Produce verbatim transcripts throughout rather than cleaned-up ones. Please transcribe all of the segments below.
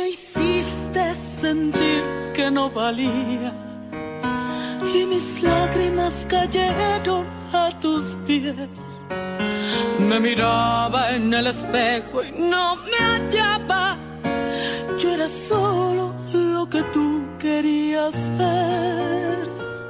me hiciste sentir que no valía y mis lágrimas cayeron a tus pies. Me miraba en el espejo y no me hallaba. Yo era solo lo que tú querías ver.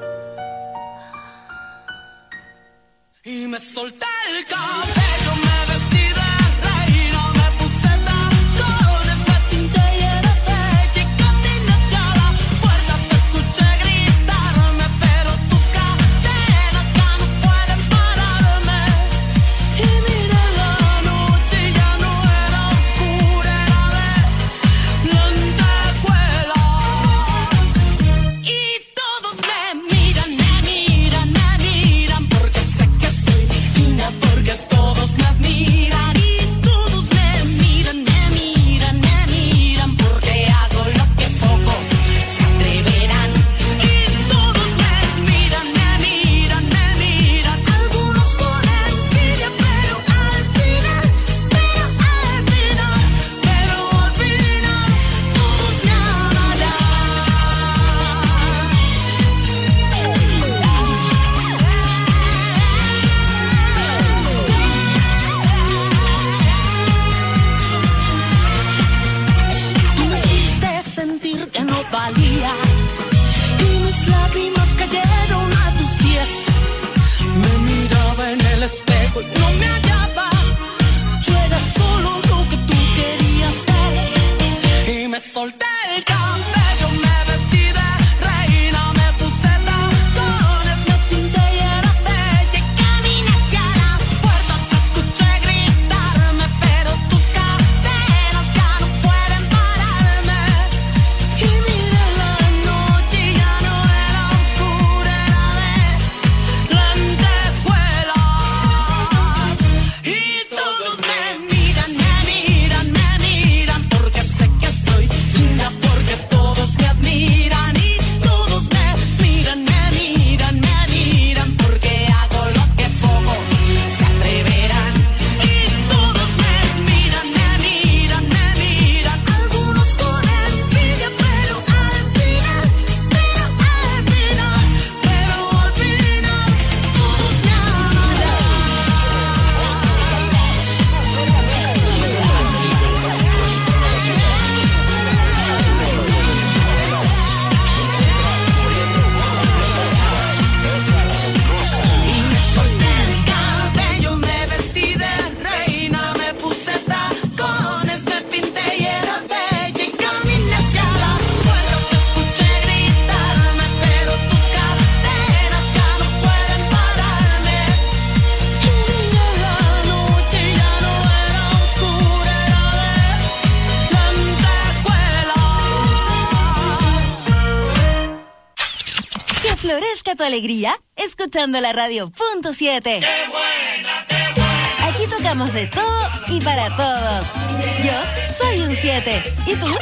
Y me solté el cabello, me vestí de reina, me puse tacones, me pinté y era bella y caminé hacia la puerta. Te escuché gritarme, pero tus cadenas ya no pueden pararme. Y miré la noche y ya no era oscura, era de lentejuelas. Y todos me miran, me miran, me miran, porque sé que soy digna, porque todos me admiran. Y todos me miran, me miran, me miran, porque hago lo que pocos se atreverán. Y todos me miran, me miran, me miran, algunos por envidia, pero al final, pero al final, pero al final, todos me amarán. Tú me hiciste sentir que no valía y mis lágrimas cayeron a tus pies. Me miraba en el espejo y no me hallaba. Yo era solo lo que tú querías ver. Y me solté el cabello, me vestí de reina, me puse tacones, me pinté y era bella y caminé hacia la puerta. Te escuché gritarme, pero tus cadenas ya no pueden pararme. Y miré la noche y ya no era oscura, era de lentejuelas. Y todos me miran, me miran, me miran, porque sé que soy linda, porque todos me admiran. Y todos me miran, me miran, me miran, porque hago lo que pocos se atreverán. Y todos me miran, me miran, me miran, algunos por envidia, pero al final, pero al final, pero al final, todos me amarán. Y me solté el cabello, me vestí de reina, me puse tacones, me pinté y era bella y caminé hacia la puerta. Te escuché gritarme, pero tus cadenas ya no pueden pararme. Y miré la noche y ya no era oscura, era de lentejuelas. Que florezca tu alegría escuchando la radio punto siete. ¡Qué buena, qué buena! Aquí tocamos de todo y para todos. Yo soy un siete. ¿Y tú?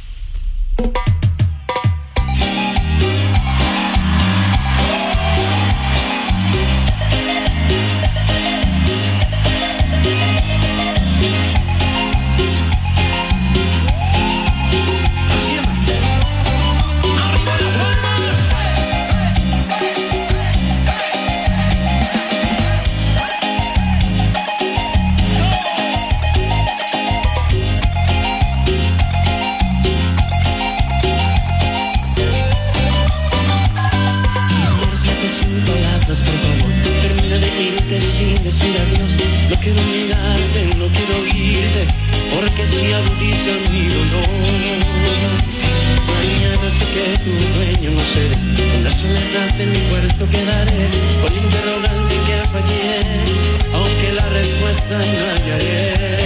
Márchate sin palabras, por favor. Termina de irte sin decir adiós. No quiero mirarte, no quiero oírte, porque si agudiza mi dolor. Mañana sé que tu dueño no seré. En la soledad de mi huerto quedaré, con interrogante que fallé, aunque la respuesta no hallaré.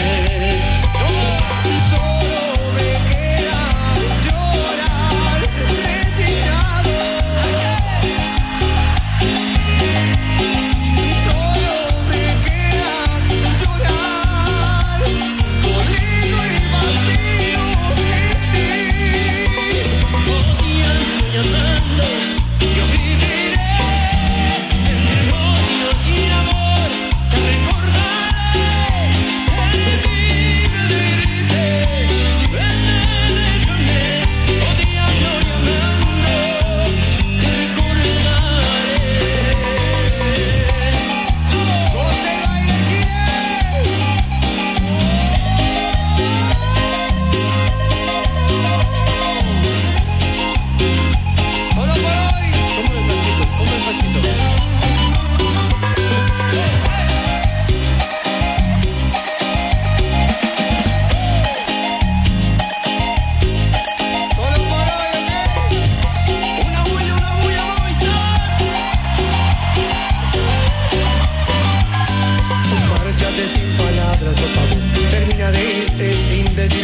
Solo me queda llorar, resignado. Solo me queda llorar, dolido y vacío sin ti. Odiando y amando, yo viviré entre odios y amor. Te recordaré en mi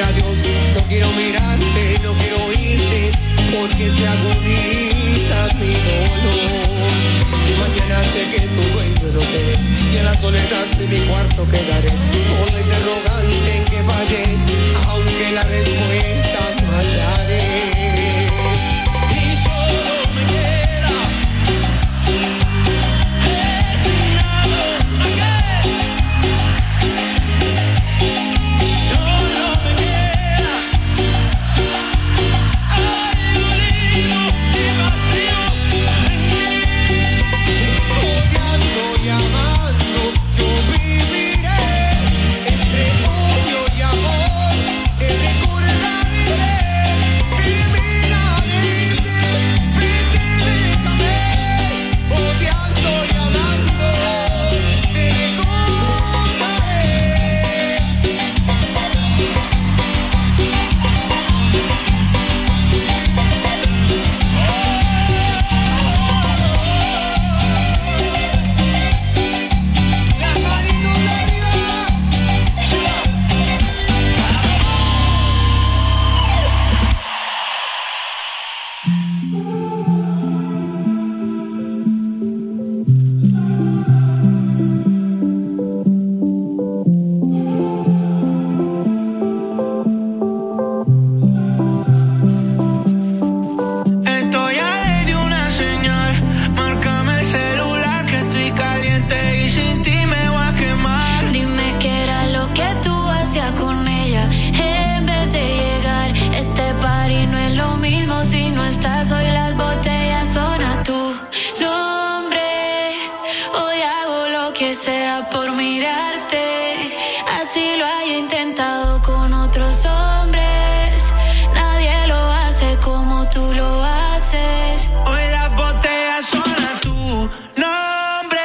adiós. No quiero mirarte, no quiero oírte, porque se agoniza mi dolor. Mañana sé que tu dueño no seré, y en la soledad de mi cuarto quedaré, con la interrogante en que fallé, aunque la respuesta no hallaré. Y solo me queda resignado a que solo me queda aburrido y vacío sin ti. Odiando y amando yo viviré, entre odio y amor te recordaré. Termina de irte, vete, déjame. Odiando y amando te recordaré. Las manitos arriba. Estoy a ley de una señal, márcame el celular que estoy caliente y sin ti me voy a quemar. Dime qué era lo que tú hacías con ella en vez de llegar. Este party no es lo mismo si no estás. Hoy las botellas son a tu nombre. Hoy hago lo que sea por mirarte. Así lo haya intentado con otros hombres. Nadie lo hace como tú lo haces. Hoy las botellas son a tu nombre.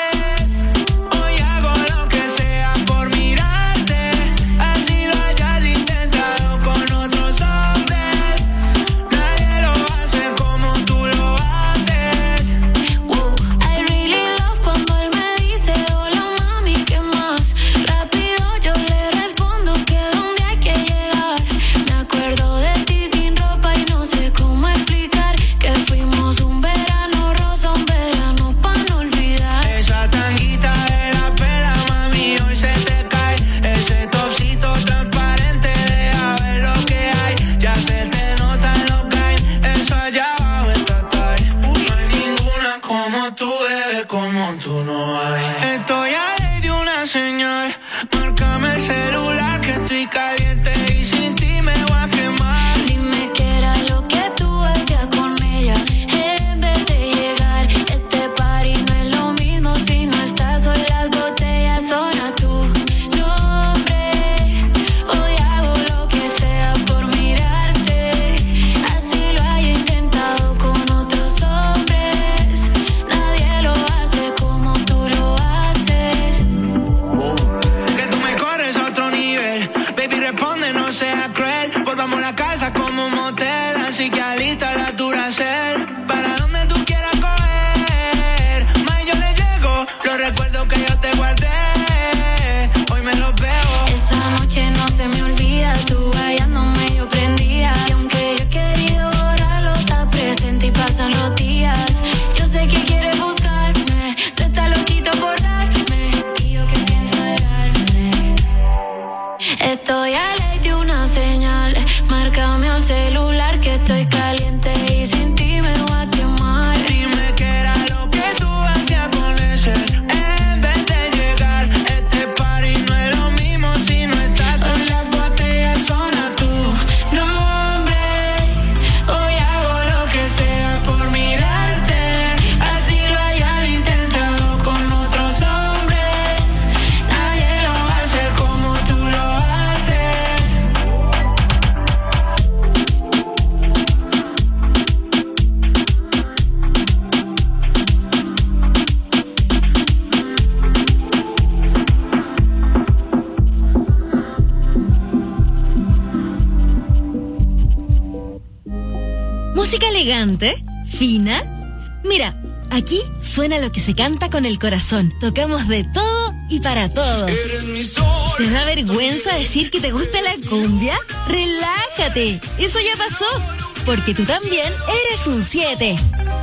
Hoy hago lo que sea por mirarte. Así lo hayas intentado con otros hombres. Nadie lo hace como tú lo haces. Wow, I really love cuando él me dice hola mami, ¿qué más? Rápido yo le respondo que dónde hay que llegar. Me acuerdo de ti sin ropa y no sé cómo explicar que fuimos un verano rosa, un verano pa' no olvidar. Esa tanguita de la pela, mami, hoy se te cae. Ese topsito transparente, deja ver lo que hay. Ya se te nota en lo que hay. Eso allá abajo está tight. No hay ninguna como tú, bebé, como tú no hay. Estoy a ley de una señal, márcame el celular que estoy caliente y sin ti me voy a quemar. Dime qué era lo que tú hacías con ella en vez de llegar. Este party no es lo mismo si no estás. Hoy las botellas son a tu nombre. Hoy hago lo que sea por mirarte. Así lo haya intentado con otros hombres. Nadie lo hace como tú lo haces. Que tú me corres a otro nivel. Baby, responde, no seas cruel. Volvamos a la casa como un motel. Así que alista la Duracell. Para donde tú quieras coger. Más yo le llego. Los recuerdos que yo te guardé. Hoy me los veo. Esa noche no se me olvida, tú hallándome yo prendía. Y aunque yo he querido borrarlo, está presente y pasan los días. Yo sé que quieres buscarme, tú estás loquito por darme. Y yo que pienso dejarme. Estoy a ley de una señal, márcame al celular que estoy caliente y sin ti me voy a quemar. Dime qué era lo que tú hacías con ese en vez de llegar. Este party no es lo mismo si no estás. Hoy las botellas son a tu nombre. Hoy hago lo que sea por mirarte. Así lo hayas intentado con otros hombres. Nadie lo hace como tú lo haces. Música elegante, fina. Mira, aquí suena lo que se canta con el corazón. Tocamos de todo y para todos. Eres mi sol. ¿Te da vergüenza decir que te gusta la cumbia? ¡Relájate! Eso ya pasó, porque tú también eres un siete.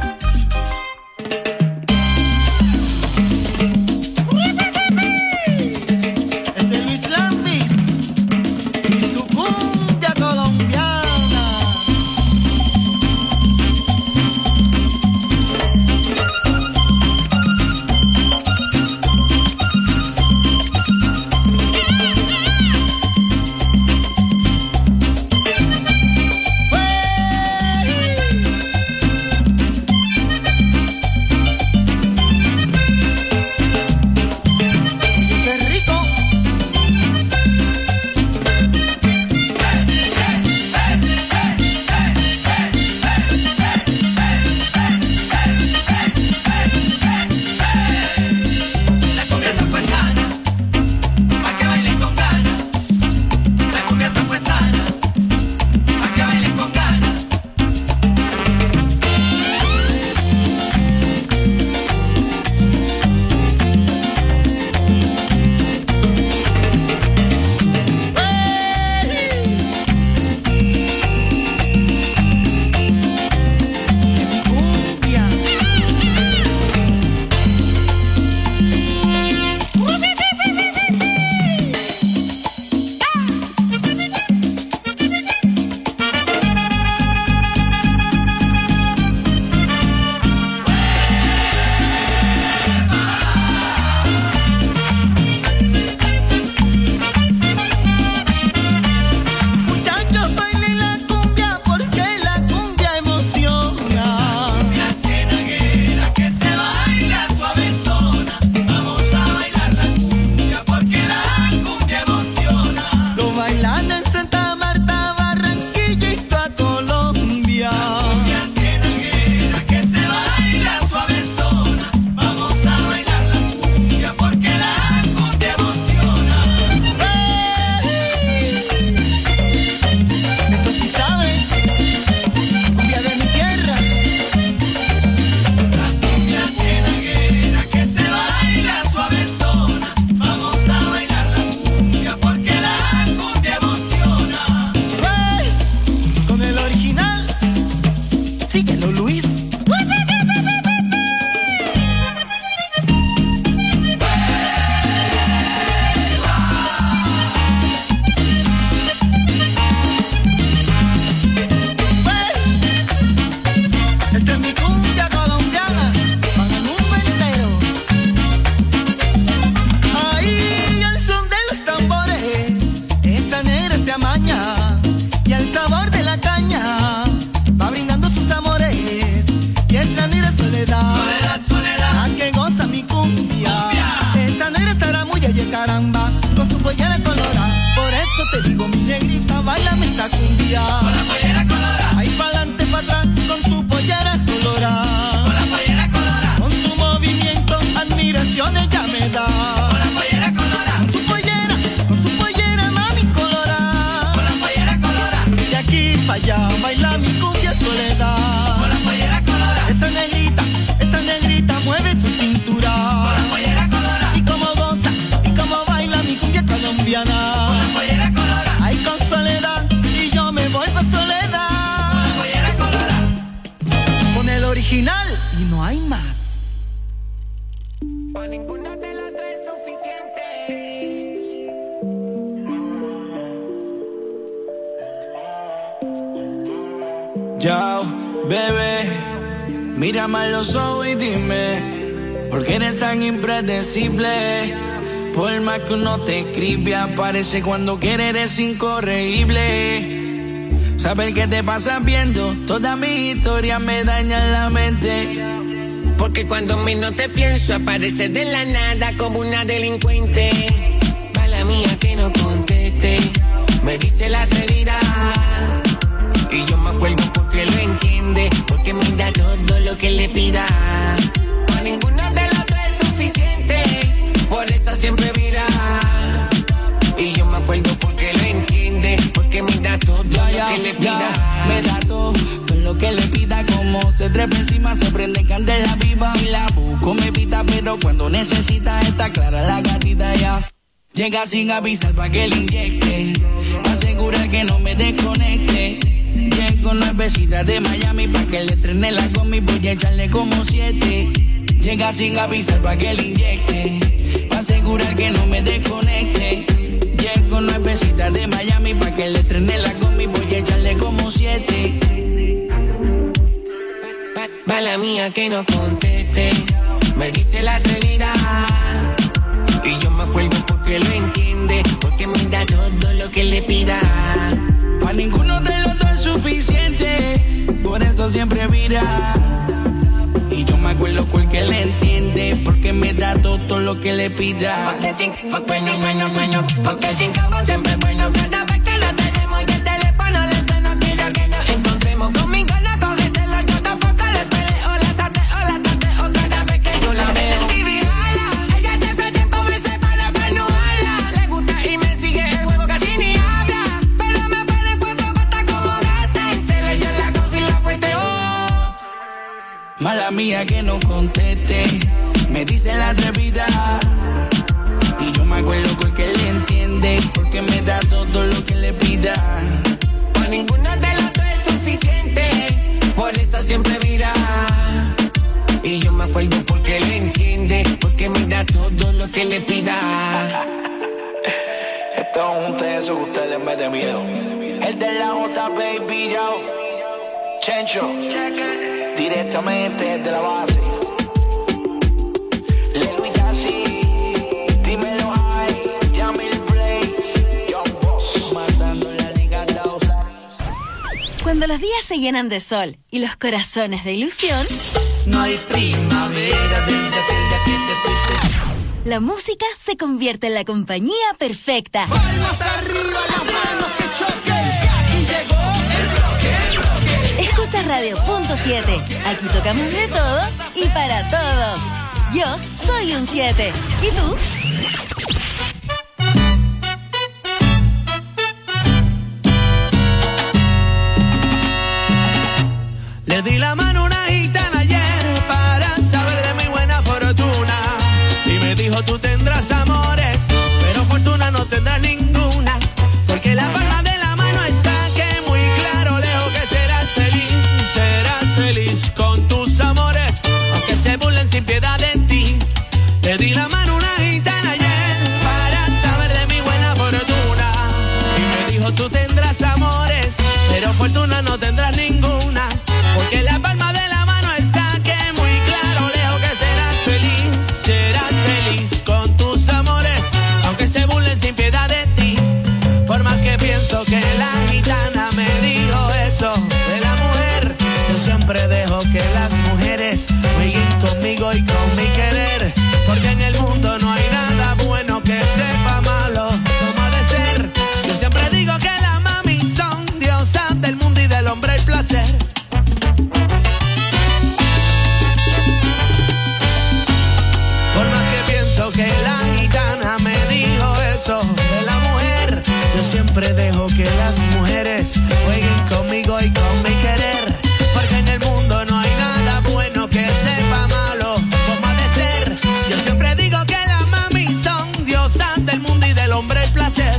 Yo, bebé, mírame a los ojos y dime, ¿por qué eres tan impredecible? Por más que uno te escribe, aparece cuando quiere, eres incorregible. Saber qué te pasa viendo toda mi historia me daña la mente. Porque cuando menos te pienso, aparece de la nada como una delincuente. Mala mía que no conteste, me dice la atrevida. Y yo me acuerdo porque lo entiende, porque me da todo lo que le pida. A ninguno de los dos es suficiente, por eso siempre mira. Y yo me acuerdo porque lo entiende, porque me da todo ya, lo ya, que le pida. Ya, me da todo, todo lo que le pida. Como se trepa encima, se prende candela viva. Si la busco me pita, pero cuando necesita está clara la gatita ya. Llega sin avisar pa' que le inyecte, pa' asegurar que no me desconecte. Llego nuevecita de Miami pa' que le estrene la combi, voy a echarle como siete. Llega sin avisar pa' que le inyecte, pa' asegurar que no me desconecte. Llego nuevecita de Miami pa' que le estrene la combi, voy a echarle como siete. Mala mía que no conteste, me dice la atrevida. Y yo me acuerdo porque lo entiende, porque me da todo lo que le pida. Pa' ninguno de los dos es suficiente, por eso siempre vira. Y yo me acuerdo porque le entiende, porque me da todo lo que le pida. Porque ching, porque bueno, bueno, bueno, porque chingamos siempre bueno. Cada vez que lo tenemos y el teléfono le suena, quiero que nos encontremos. Conmigo no cógeselo, yo tampoco le peleo, la sateo, la tateo cada vez que yo la veo. Mala mía que no conteste, me dice la atrevida. Y yo me acuerdo porque le entiende, porque me da todo lo que le pida. Para ninguno de los dos es suficiente, por eso siempre mira. Y yo me acuerdo porque le entiende, porque me da todo lo que le pida. Esto es un teso que ustedes me den miedo. El de la J, baby, yo. Chencho. Directamente de la base. Lelo y Casi, dímelo ay, Yamil Blaze, Young Boss, matando la liga dos. Cuando los días se llenan de sol y los corazones de ilusión, no hay primavera desde aquel día que te fuiste. La música se convierte en la compañía perfecta. Palmas arriba, las manos que choquen. Aquí llegó el bloque, el bloque. Escucha Radio Punto siete. Aquí tocamos de todo y para todos. Yo soy un siete. ¿Y tú? Le di la mano a una gitana ayer para saber de mi buena fortuna. Y me dijo, tú tendrás amores, pero fortuna no tendrás ninguna. Porque la palma de la mano está que muy claro, lejos que serás feliz. Serás feliz con tus amores, aunque se burlen sin piedad de ti. Le di la mano a una gitana ayer para saber de mi buena fortuna. Y me dijo, tú tendrás amores, pero fortuna no tendrás ninguna. Porque la palma de la mano está que muy claro, lejos que serás feliz. Serás feliz con tus amores, aunque se burlen sin piedad de ti. Por más que pienso que la gitana me dijo eso de la mujer, yo siempre dejo que las mujeres jueguen conmigo y con mi querer. Porque en el mundo no hay nada bueno que sepa malo como ha de ser. Yo siempre digo que las mami son diosas del mundo y del hombre el placer. Por más que pienso que la gitana me dijo eso de la mujer, yo siempre dejo que las mujeres jueguen conmigo y con mi querer. Porque en el mundo no hay nada bueno que sepa malo como ha de ser. Yo siempre digo que las mami son diosas del mundo y del hombre el placer.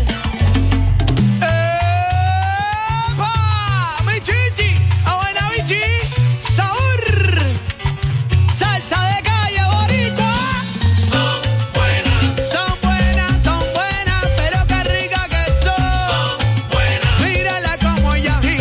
Mírala como ella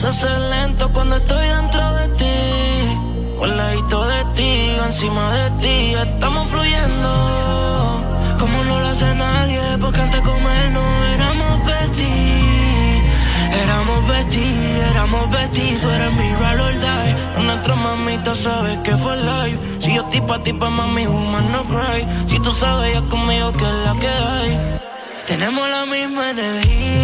puedo ser lento cuando estoy dentro de ti, o al ladito de ti, o encima de ti. Estamos fluyendo como no lo hace nadie, porque antes de comer no éramos besties. Éramos besties, éramos besties. Tú eres mi ride or die. A nuestra mamita sabes que fue live. Si yo estoy pa' ti, pa' mami, woman no cry. Si tú sabes ya conmigo que es la que hay. Tenemos la misma energía.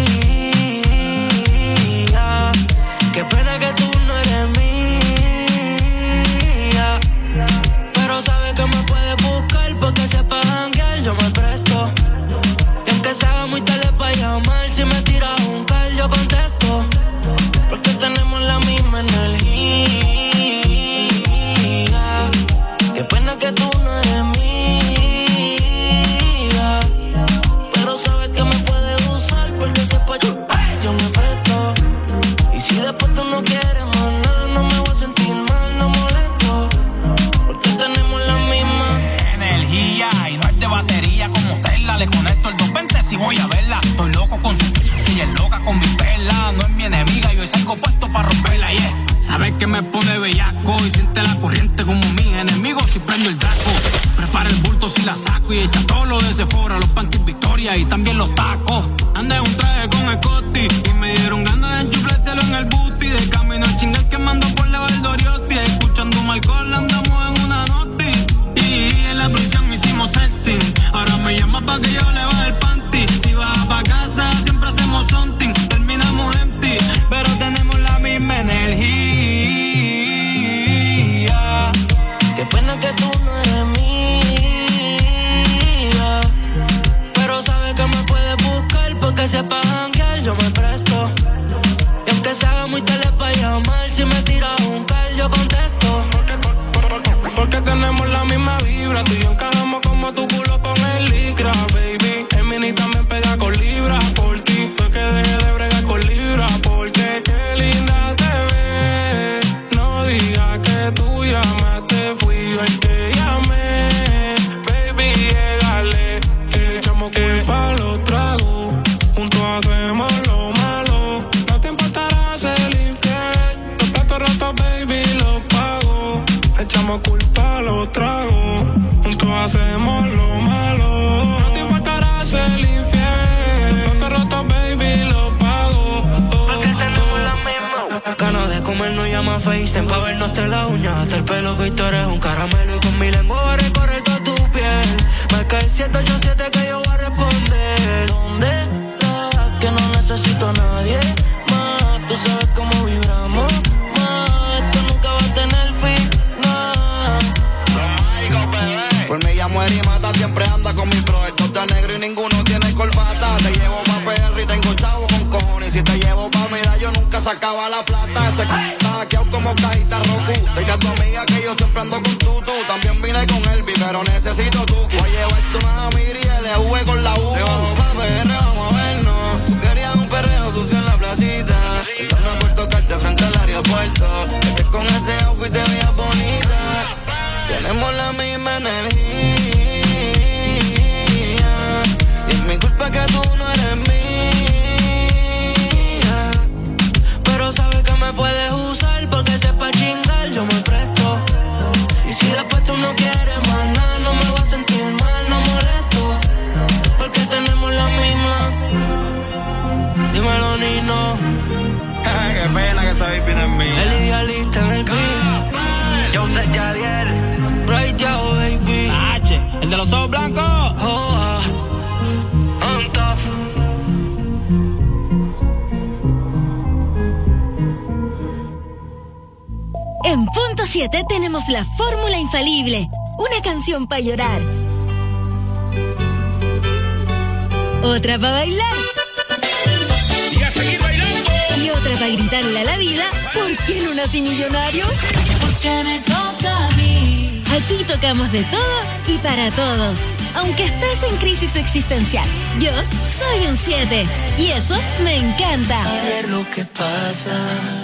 Qué pena que tú no eres mía, pero sabes que me puedes buscar porque sepa janguear, yo me presto. Y aunque sea muy tarde para llamar, si me tiras un call yo contesto, porque tenemos la misma energía. Qué pena que tú no eres mía, pero sabes que me puedes usar porque sepa yo, yo me presto. Y si después tú no quieres más nada, no me voy a sentir mal, no molesto, porque tenemos la misma energía. Y no es de batería como Tesla. Le conecto el doscientos veinte si voy a verla. Estoy loco con su y es loca con mi perla. No es mi enemiga, yo salgo puesto para romperla, yeah. Sabes que me pone bellaco y siente la corriente como mis enemigos si prendo el draco. Prepara el bulto si la saco y echa todo lo de Sephora, los panties Victoria y también los tacos. Andé en un traje con Scotty y me dieron ganas de enchuflárselo en el booty. De camino a chingar quemando por la Valdoriotti. Escuchando un alcohol andamos en una noti. Y en la prisión hicimos sexting. Ahora me llama pa' que yo le baje el panty. Si vas pa' casa siempre hacemos something. Terminamos empty, pero tenemos la misma energía. Qué pena que tú no eres mía, pero sabes que me puedes buscar porque sepa janguear, yo me presto. Y aunque se haga muy tarde para llamar, si me tiras un call yo contesto, porque, porque, porque tenemos la misma vibra. Tú y yo encajamos como tu culo con el licra, baby. El mini también pega con libras por ti. Fue que dejé de bregar con libras, porque qué linda te ves. No digas que tú llamaste, fui yo el que llamé. Baby, llegale, le echamos culpa a los tragos. Juntos hacemos lo malo. No te importará ser infiel. Los platos rotos, baby, los pago. Le echamos culpa a los tragos. Juntos hacemos lo malo. No te importará ser infiel. Los platos rotos, baby, los pago. Porque tenemos la misma. Ganas de comer no llama FaceTime pa' vernos de la uña hasta el pelo, que tú eres un caramelo. Y con mi lengua voy a recorrer toda tu piel. Marca el siete ocho siete que yo voy a responder. ¿Dónde estás? Que no necesito a nadie más. Tú sabes cómo vibramos más. Esto nunca va a tener final. Pues me llamo Eri Mata, siempre anda con mi bro. El tote negro y ninguno tiene corbata. Te llevo pa' P R y tengo chavo con cojones. Si te llevo pa' Mira, yo nunca sacaba la plata. Ese c*** está hackeado como cajita Roku. Dile a tu amiga que yo siempre ando con tutu. También vine con Elvi, pero necesito tu. Voy a llevarte una Miri y L V con la U. Te bajo pa' P R, vamos a vernos. Tú querías un perreo sucio en la placita. Entonces por tocarte frente al aeropuerto. Es que con ese outfit te veías bonita. Tenemos la misma energía. Y es mi culpa que tú no eres mía, pero sabes que me puedes usar porque sepa chingar, yo me presto. Y si después tú no quieres más nada, no me voy a sentir mal, no molesto, porque tenemos la misma. Dímelo, Nino. Qué pena que sabéis bien en mí. El idealista en el beat. Yo sé Yadier. Right Yao, baby. H, el de los ojos blancos. Oh, ah. On top. En punto siete tenemos la fórmula infalible. Una canción para llorar. Otra para bailar. Y a seguir bailando. Y otra para gritarle a la vida. ¿Por qué no nací millonario? Porque me toca a mí. Aquí tocamos de todo y para todos. Aunque estés en crisis existencial, yo soy un siete. Y eso me encanta. A ver lo que pasa.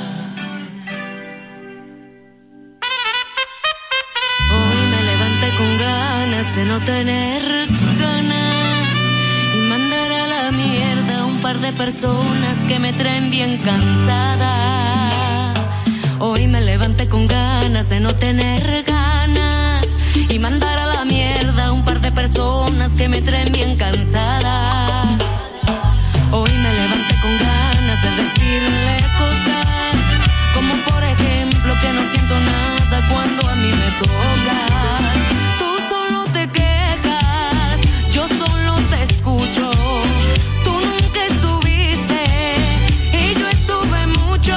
Con ganas de no tener ganas y mandar a la mierda a un par de personas que me traen bien cansada. no tener ganas y mandar a la mierda a un par de personas que me traen bien cansada. Hoy me levanté con ganas de decirle cosas, como por ejemplo que no siento nada cuando a mí me toca. Tú solo te quejas, yo solo te escucho. Tú nunca estuviste y yo estuve mucho.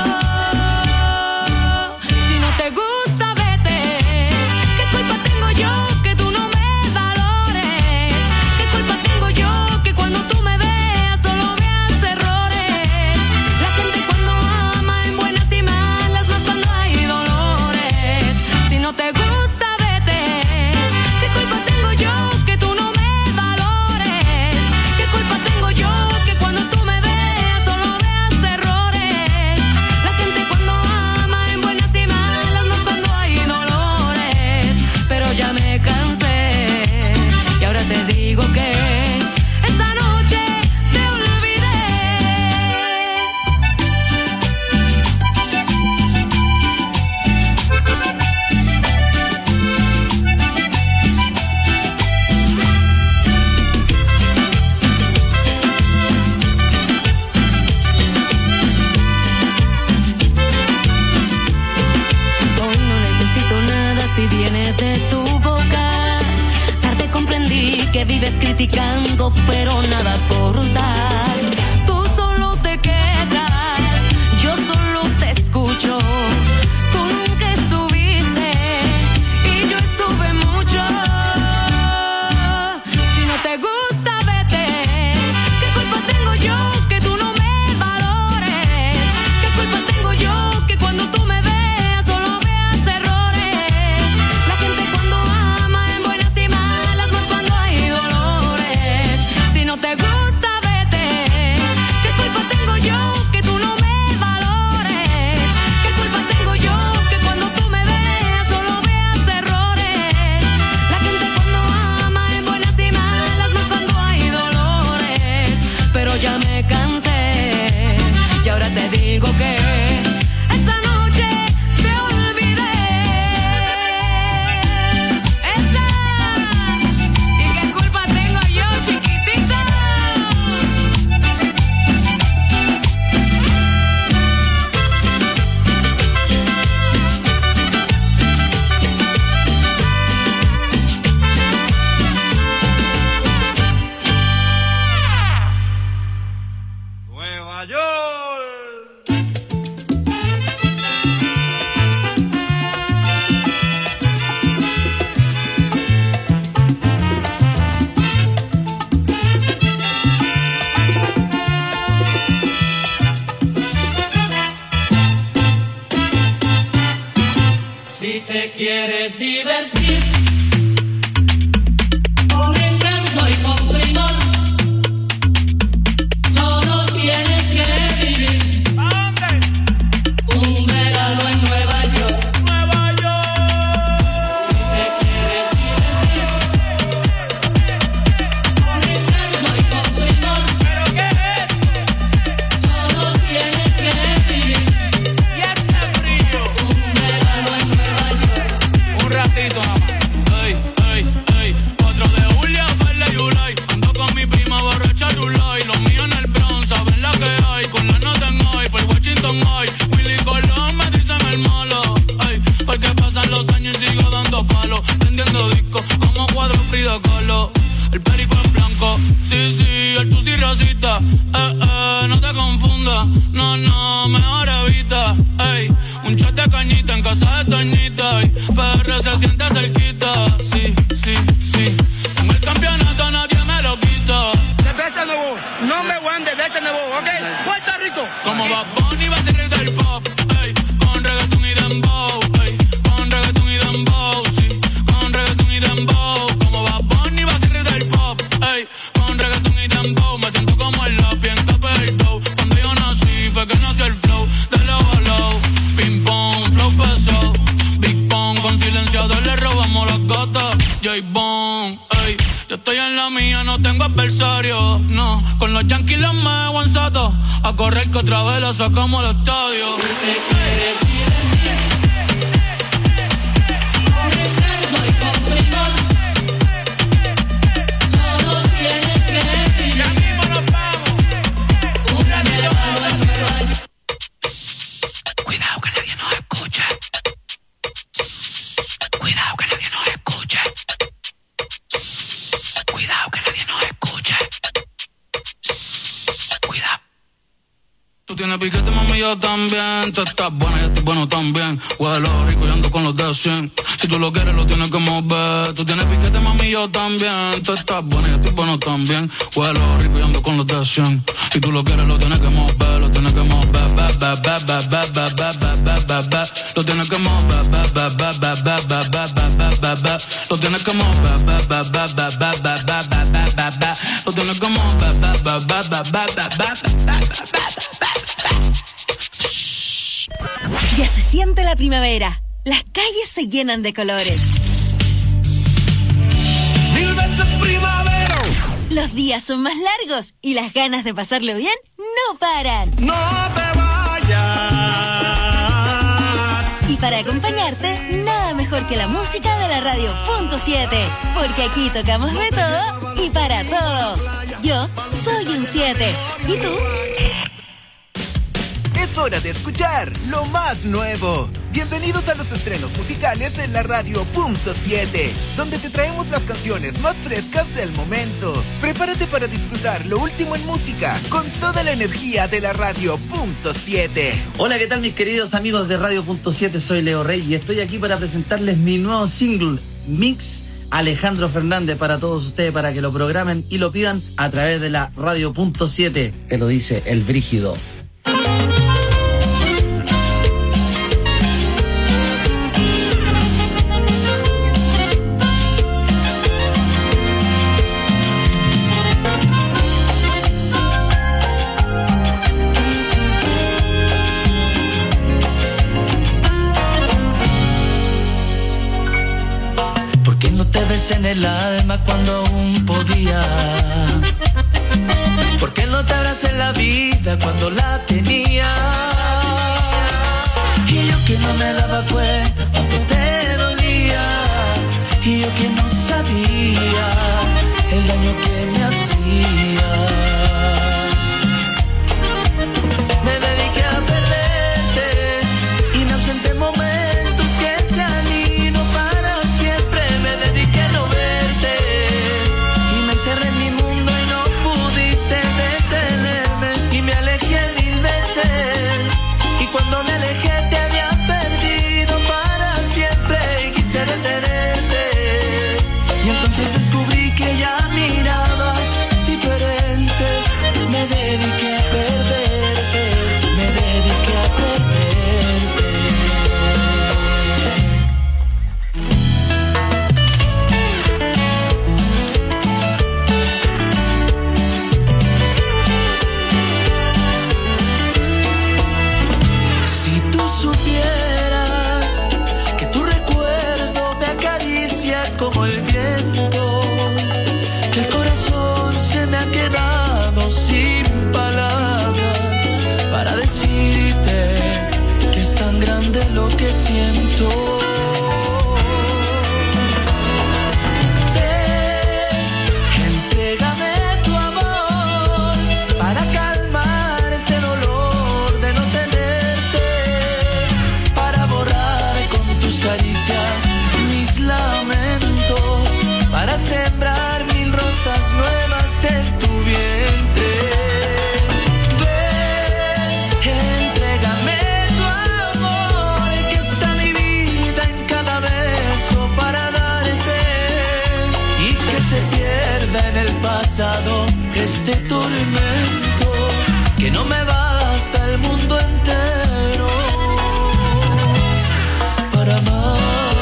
Si no te gusta, vete. ¿Qué culpa tengo yo que tú no me valores? ¿Qué culpa tengo yo que cuando tú me veas solo veas errores? La gente cuando ama en buenas y malas, más cuando hay dolores. Si no te gusta, vete. ¿Qué culpa tengo yo que tú no me valores? ¿Qué culpa tengo yo que cuando tú me veas solo veas errores? La gente cuando ama en buenas y malas, más cuando hay dolores. Pero ya me cansé y ahora te digo que esta noche te olvidé. Hoy no necesito nada si viene de tu boca. Tarde comprendí que vives criticando, pero nada aportas. Tú solo te quejas, yo solo te escucho. Tú nunca estuviste y yo estuve mucho. Si no te gusta, vete. ¿Qué culpa tengo yo que tú no me valores? ¿Qué culpa tengo yo que cuando tú me veas solo veas errores? La gente cuando ama en buenas y malas, más cuando hay dolores. Si no te gusta, vete. ¿Qué culpa tengo yo que tú no me valores? ¿Qué culpa tengo yo que cuando tú me veas solo veas errores? La gente cuando ama en buenas y malas, más cuando hay dolores. Pero ya me cansé y ahora te digo que esta noche te olvidé. Esa. ¿Y qué culpa tengo yo, chiquitita? Nueva York. Si te quieres divertir con encanto y con primor, solo tienes que vivir un verano en Nueva York. Nueva York. Si te quieres divertir con encanto y con primor, ¿Pero qué es? solo tienes que vivir Y este frío. un verano en Nueva York. Un ratito nada más. Ey, ey, ey, cuatro de julio, verde Yulay. Ando con mi prima borracha Rulay. Los míos en el Bronx, saben la que hay. Con la nota en hoy, por Washington hoy. Willy Colón me dicen el malo. Ey, porque pasan los años y sigo dando palos. Tendiendo discos como cuadro Frida Kahlo. El perico es blanco, sí, sí, el tu sí racista. Eh, eh, no te confundas, no, no, mejor evita. Ey, un shot de cañita en casa de Toñita. Ey, P R se siente cerquita, sí, sí, sí. Con el campeonato nadie me lo quita. Cerveza nuevo, number one de Cerveza nuevo, ¿ok? Puerto Rico. Como Bad Bunny va a ser el del pop, ey, con reggaetón y dembow, ey, con reggaetón y dembow, sí, con reggaetón y dembow. Como Bad Bunny va a ser el del pop, ey, con reggaetón y dembow. Me siento como el lápiz en Capelto. Cuando yo nací fue que nació el flow de low a low. Ping pong, flow pesado, Big Pong. Con silenciador le robamos las gatas, J-Bone, ey. Yo estoy en la mía, no tengo adversario, no. Con los Yankees los me aguanzato. A correr que otra vez la sacamos al estadio. Si te quieres divertir tienes piquete, mami, yo también. Tú estás buena, yo estoy bueno también. Huelo rico y ando con los de cien. Si tú lo quieres, lo tienes que mover. Tú tienes piquete, mami, yo también. Tú estás buena, yo estoy bueno también. Huelo rico y ando con los de cien. Si tú lo quieres, lo tienes que mover. Lo tienes que mover, ba, ba, ba, ba, ba, ba, ba, ba, ba, ba. Lo tienes que mover, ba, ba, ba, ba, ba, ba, ba, ba, ba, ba. Lo tienes que mover, ba, ba, ba, ba, ba, ba, ba, ba, ba, ba. Lo tienes que mover, ba, ba, ba, ba, ba, ba, ba, ba. Ya se siente la primavera. Las calles se llenan de colores. Mil veces primavera. Los días son más largos y las ganas de pasarlo bien no paran. No te vayas. Y para acompañarte, nada mejor que la música de la radio punto siete. Porque aquí tocamos de todo y para todos. Yo soy un siete. ¿Y tú? Es hora de escuchar lo más nuevo. Bienvenidos a los estrenos musicales en la radio punto siete, donde te traemos las canciones más frescas del momento. Prepárate para disfrutar lo último en música con toda la energía de la radio punto siete. Hola, ¿qué tal mis queridos amigos de radio punto siete? Soy Leo Rey y estoy aquí para presentarles mi nuevo single, Mix Alejandro Fernández, para todos ustedes, para que lo programen y lo pidan a través de la radio punto siete. Te lo dice el Brígido. En el alma cuando aún podía. ¿Por qué no te abracé en la vida cuando la tenía? Y yo que no me daba cuenta cuando te dolía. Y yo que no sabía el daño que me hacía. Me dediqué a perderte y me ausenté en momentos que se han ido para siempre. Me dediqué a no verte y me encerré en mi mundo y no pudiste detenerme. Y me alejé mil veces y cuando me alejé te había perdido para siempre. Y quise detenerte y entonces descubrí que ya mirabas diferente. Me dediqué a perderte, me dediqué a perderte. Si tú supieras que tu recuerdo me acaricia como el viento, que el corazón se me ha quedado sin palabras para decirte que es tan grande lo que siento. Ven, entrégame tu amor para calmar este dolor de no tenerte, para borrar con tus caricias mis lamentos, para sembrar mil rosas nuevas en tu vientre. Ven, entrégame tu amor, que está mi vida en cada beso para darte, y que se pierda en el pasado este tormento que no me basta el mundo entero para amar.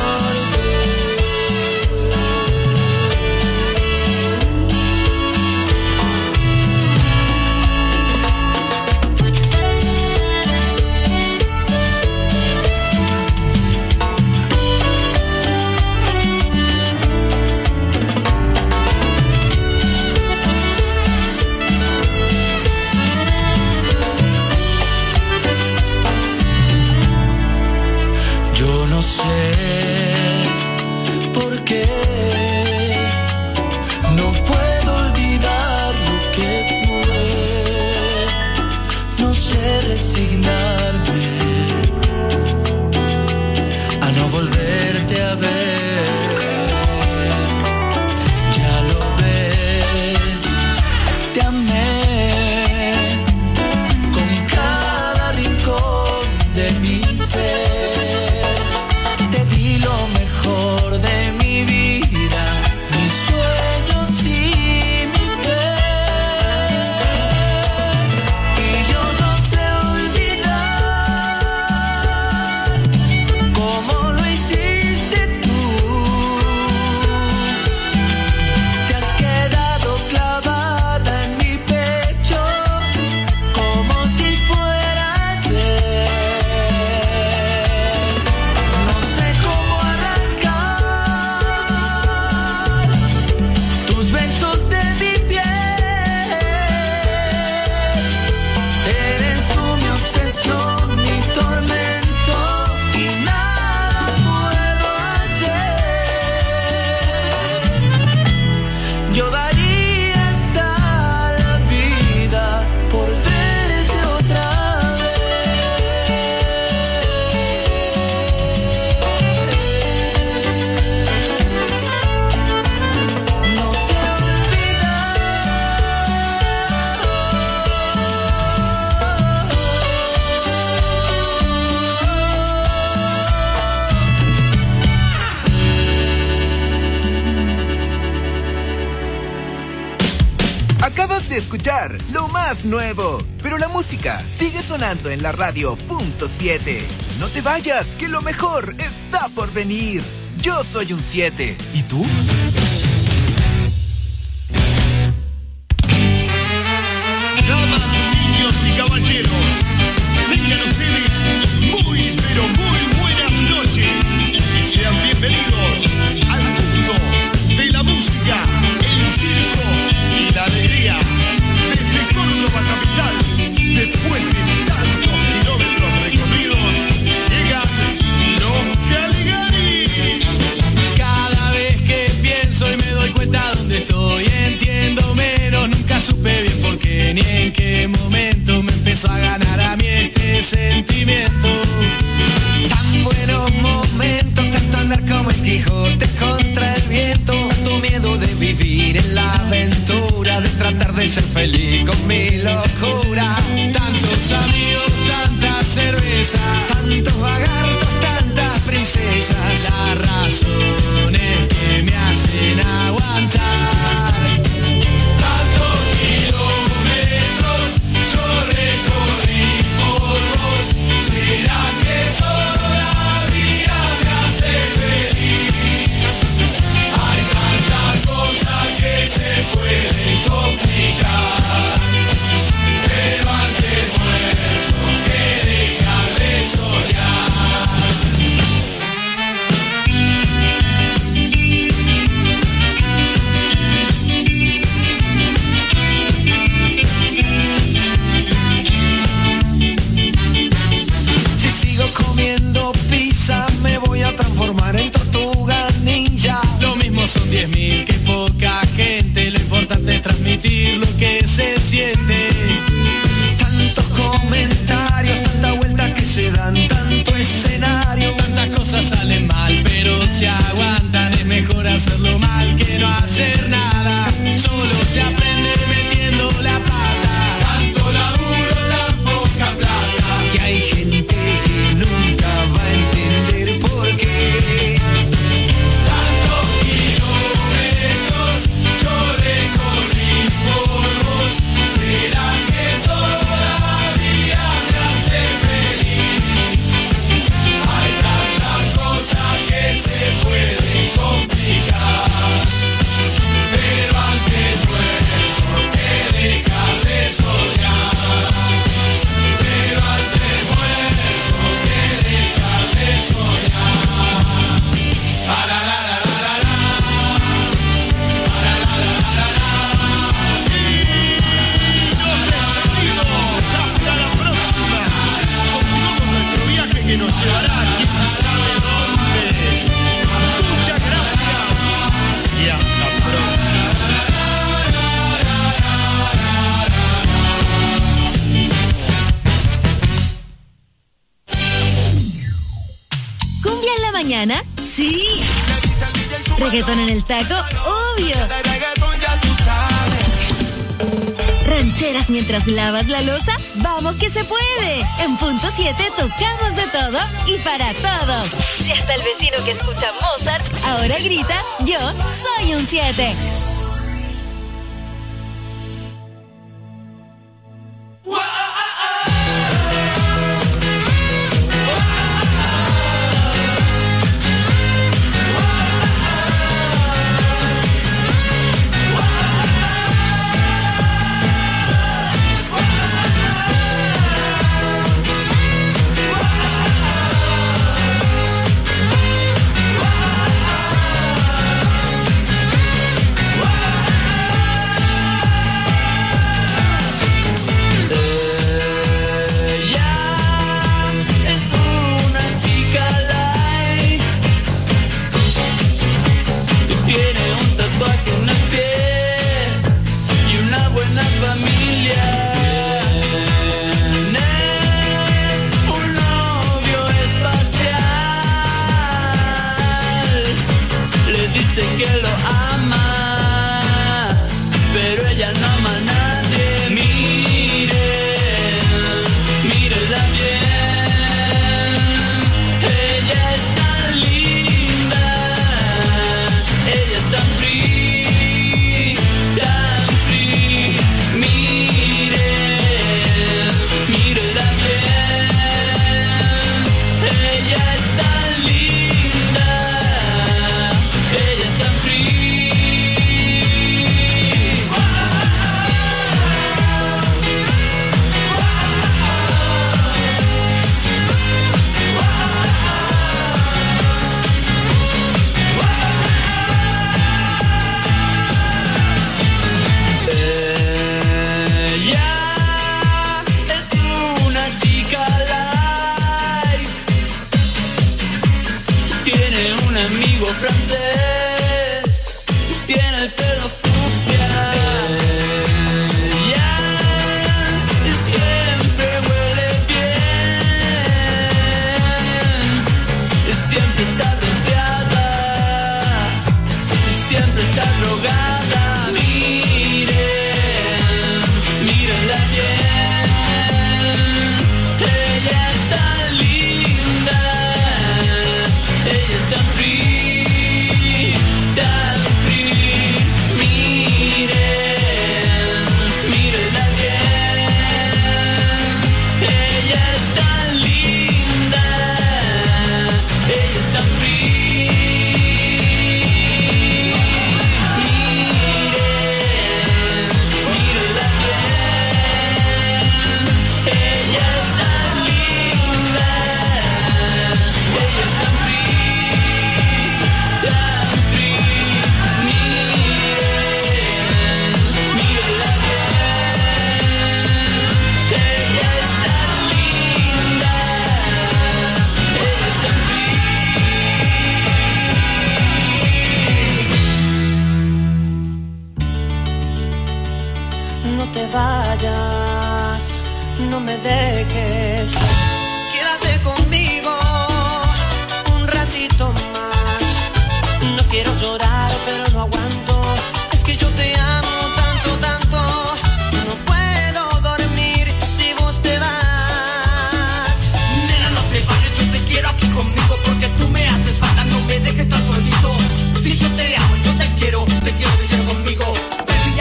Yo no sé por qué no puedo olvidar lo que fue. No sé resignarme a no volverte a ver. Ya lo ves, te amé con cada de mi ser. Te di lo mejor de mi vida, mis sueños y mi fe. Y yo no sé olvidar cómo lo hiciste tú. Te has quedado clavada en mi pecho como si fuera ayer. No sé cómo arrancar tus besos de mi piel. Eres tú mi obsesión, mi tormento, y nada puedo hacer. Yo daría hasta la vida por verte otra vez. No sé Acabas de escuchar lo más nuevo, pero la música sigue sonando en la radio punto siete. No te vayas, que lo mejor está por venir. Yo soy un siete. ¿Y tú? Damas, niños y caballeros, tengan ustedes muy, pero muy buenas noches y sean bienvenidos al mundo de la música, el circo y la alegría. Desde Córdoba capital, después de tantos kilómetros recorridos, llegan los Caligaris. Cada vez que pienso y me doy cuenta dónde estoy, entiendo menos, nunca supe bien por qué ni en qué momento me empezó a ganar a mí este sentimiento. Tan buenos momentos, tanto andar como el Quijote contra el viento, tanto miedo de vivir en la aventura, de tratar de ser feliz con mi locura. Tantos amigos, tanta cerveza, tantos vagartos, tantas princesas, las razones que me hacen aguantar. Tantos kilómetros yo recorrí por vos, ¿será que todavía me hace feliz? Hay tantas cosas que se pueden complicar, pero antes muerto que dejar de soñar. Si sigo comiendo pizza me voy a transformar en tortuga ninja. Lo mismo son diez mil que poca gente, lo importante es transmitir lo que se siente. Tantos comentarios, tanta vuelta que se dan, tanto escenario, tantas cosas salen mal, pero se aguantan, es mejor hacerlo mal que no hacer nada. Solo se aprende metiendo la pata, tanto laburo, tan poca plata, que hay gente que nunca va a entender por qué. Tantos kilómetros yo recorrí por vos, ¿será que todavía me hace feliz? Hay tantas cosas que se pueden complicar, pero antes muerto que dejar de soñar. Pero antes muerto que dejar de soñar. Para la la la la la. Para la la la la la. Y nos despedimos hasta la próxima, con todo nuestro viaje que nos llevará quién sabe dónde. Muchas gracias y hasta pronto. ¿Cumbia en la mañana? Sí. ¿Reggaetón en el taco? Obvio. Ranchera ¿Rancheras mientras lavas la loza? ¡Vamos que se puede! En Punto siete tocamos de todo y para todos. Y hasta el vecino que escucha Mozart ahora grita, yo soy un siete.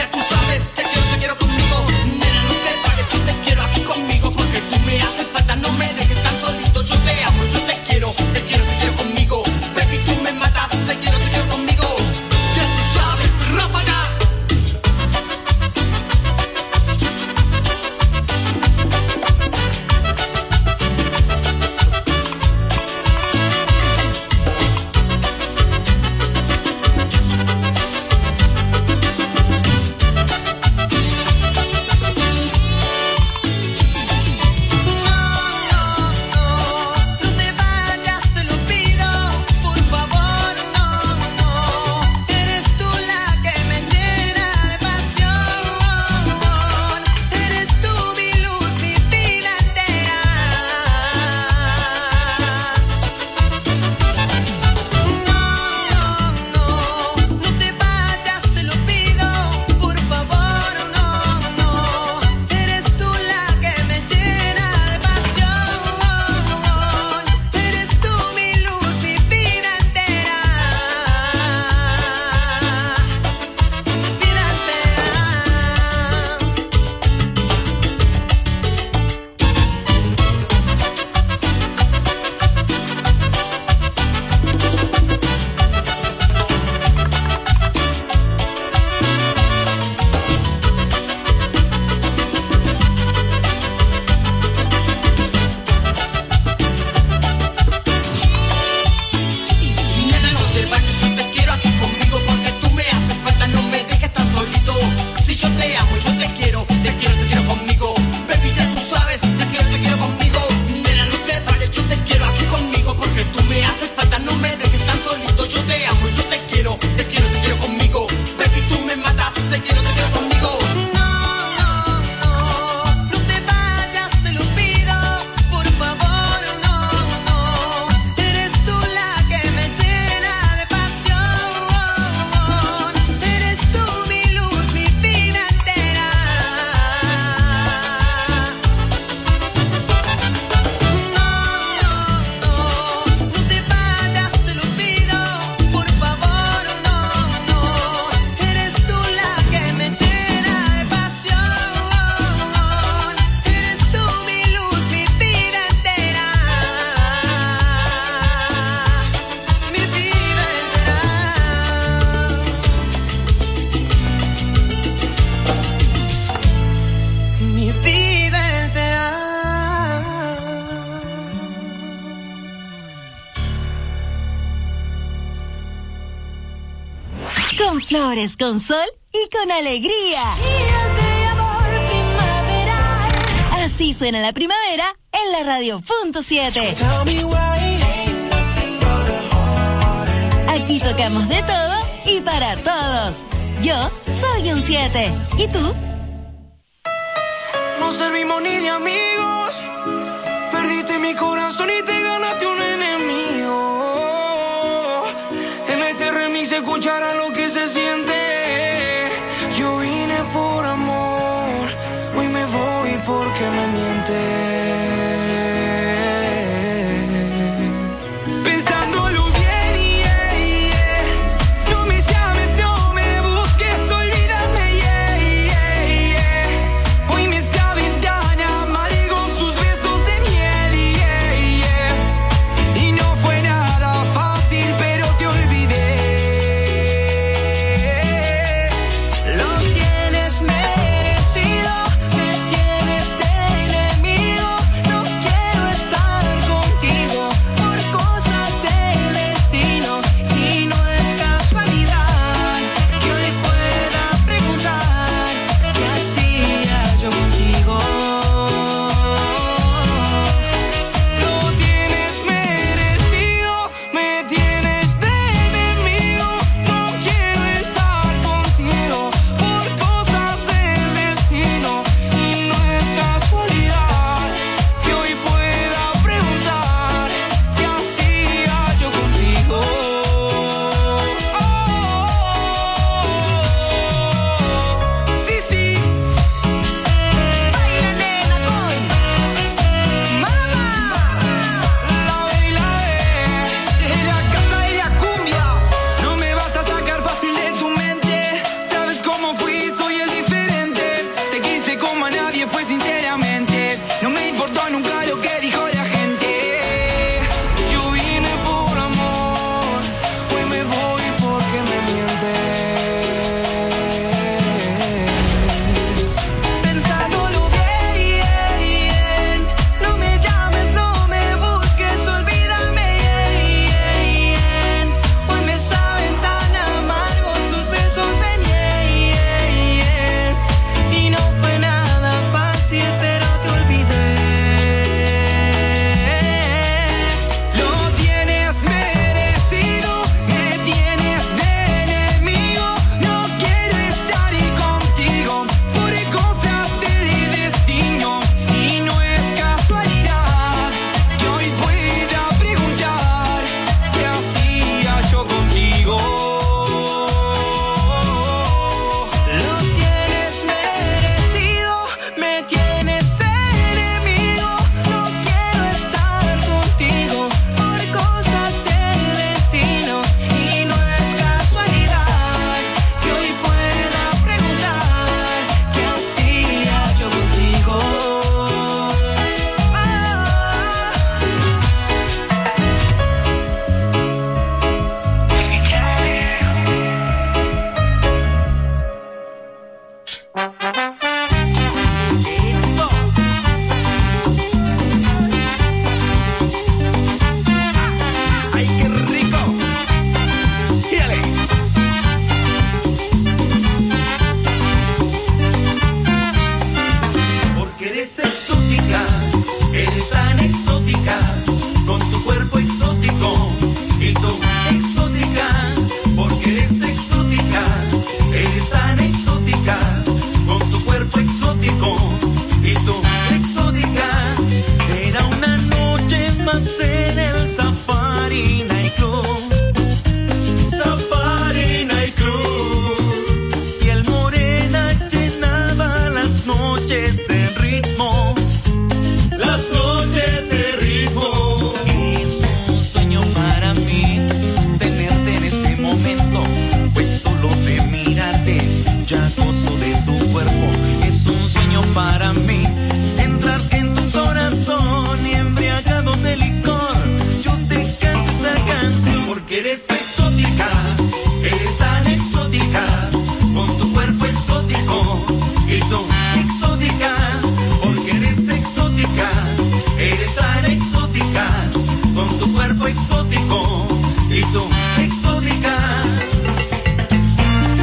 Te quiero, te quiero conmigo. Nena, no te pares, yo te quiero aquí conmigo porque tú me haces falta, no flores, con sol y con alegría. Así suena la primavera en la radio punto siete. Aquí tocamos de todo y para todos. Yo soy un siete. ¿Y tú? No servimos ni de amigos. Perdiste mi corazón y te ganaste un enemigo. En este remix se escuchará lo que se siente. Yo vine por amor, hoy me voy porque me mientes. exótico y tú exótica.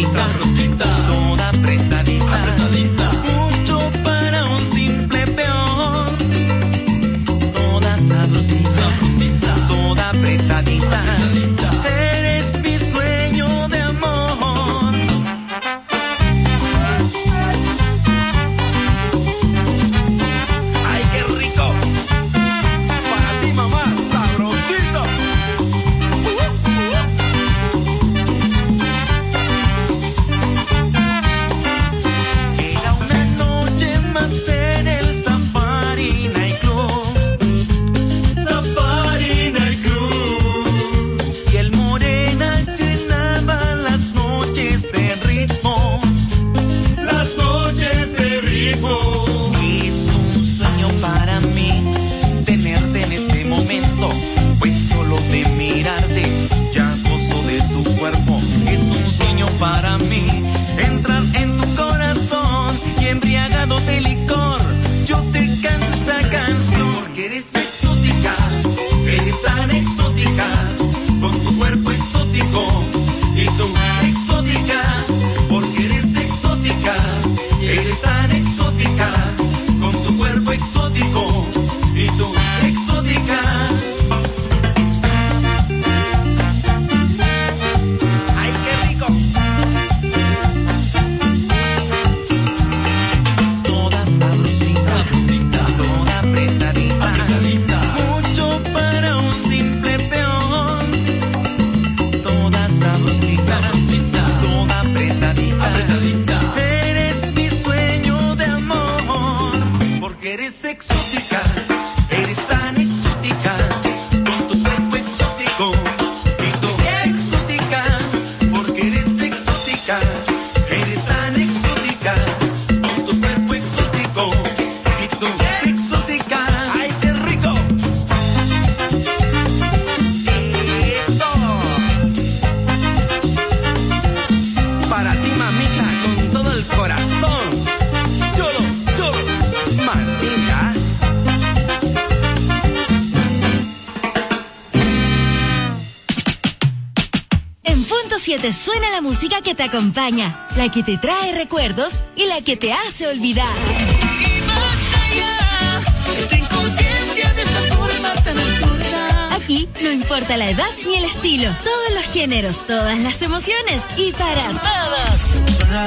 sabrosita, toda apretadita, apretadita, mucho para un simple peón. Toda sabrosita, sabrosita, toda apretadita, apretadita, eres mi sueño de amor. Ay, qué rico. Para ti, mamá, sabrosito. Era una noche más en el Safari Night Club, Safari Night Club, y el Morena llenaba las noches de ritmo, las noches de ritmo. Es un sueño para mí tenerte en este momento, pues solo de mirarte ya gozo de tu cuerpo. Es un sueño para mí entrar en tu corazón y embriagado de licor yo te canto esta canción. Porque eres exótica, eres tan exótica, con tu cuerpo exótico y tú exótica. Porque eres exótica, eres tan exótica, con tu cuerpo exótico y tú exótica. ¡Ay, qué rico! Toda sabrosita, sabrosita, toda apretadita, apretadita, mucho para un simple peón. Toda sabrosita, sabrosita, toda apretadita, apretadita, eres mi sueño de amor. Porque eres exótica, eres tan exótica, con tu cuerpo exótico y tú exótica. Porque eres exótica, eres tan exótica, con tu cuerpo exótico y tú exótica. ¡Ay, qué rico! ¡Eso! Para ti, mamita, con todo el corazón. Todo, todo, mamita. En Punto siete suena la música que te acompaña, la que te trae recuerdos y la que te hace olvidar. Ten conciencia de esa forma tan absurda. Aquí no importa la edad ni el estilo, todos los géneros, todas las emociones y para todos.